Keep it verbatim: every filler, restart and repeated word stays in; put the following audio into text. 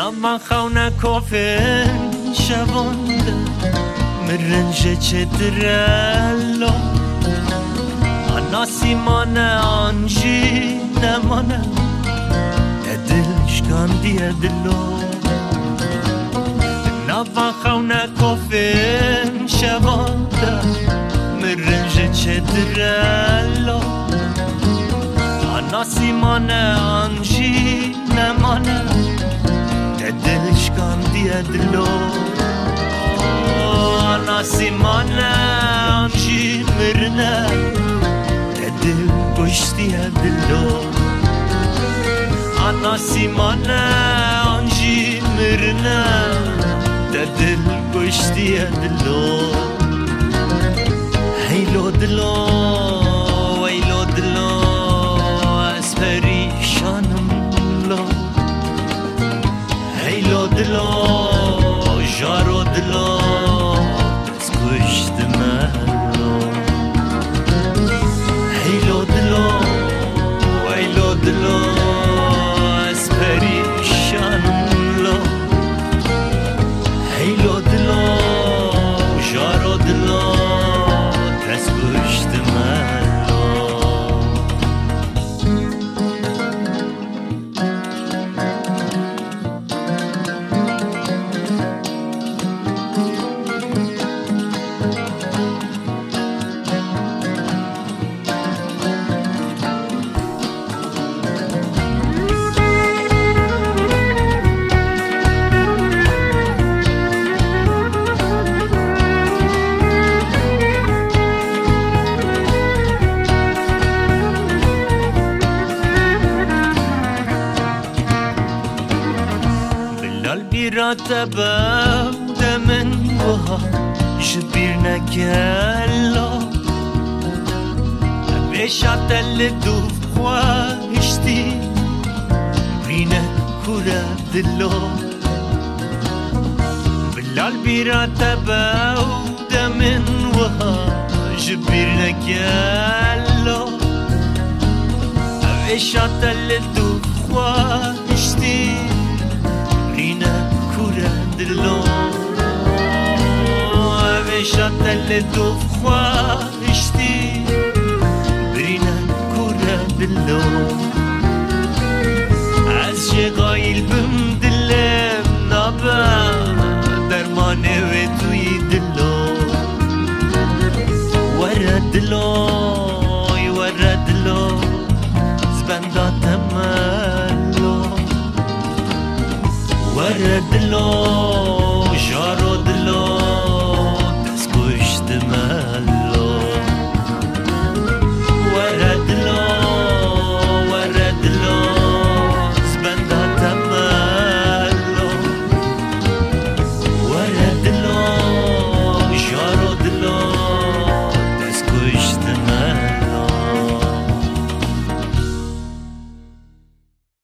نام خونه کافن شوانده مرنج چترلا آناسی مانه آنجی نمانه ادلش کندیه دلو نام خونه کافن شوانده مرنج چترلا آناسی مانه آنجی نمانه دلش کندیه دلو آناسی مانه آنجی مرنه دل گشتیه دلو آناسی مانه آنجی مرنه دل گشتیه دلو هیلو دلو ویلو دلو از پریشانم لو هیلو دلو جارو دلو دست کشت ملو هیلو دلو ویلو دلو از پریشانم لو هیلو دلو جارو دلو دست کشت ملو تبا دمن وها جبير نكالا بيشات اللي دوف خواشتي برينا كورا دلو بلال بيرا تبا دمن وها جبير نكالا بيشات اللي دوف خواشتي برينا دلو وشات اللي دوف خواشتي برينا كورا دلو از شقايل بم دلم نابا درمانه و توی دلو ورا دلو ورا دلو زبندا تملو ورا دلو جارو دلو دست کشت ملو